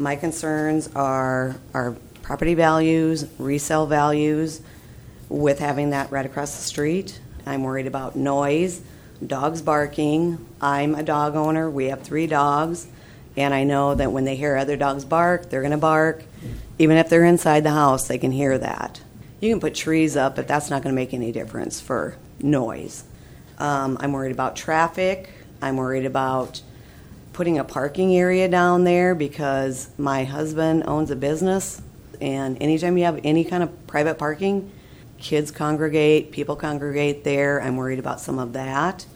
My concerns are our property values, resale values, with having that right across the street. I'm worried about noise, dogs barking. I'm a dog owner. We have 3 dogs, and I know that when they hear other dogs bark, they're going to bark. Even if they're inside the house, they can hear that. You can put trees up, but that's not going to make any difference for noise. I'm worried about traffic. I'm worried about putting a parking area down there because my husband owns a business, and anytime you have any kind of private parking, kids congregate, people congregate there. I'm worried about some of that.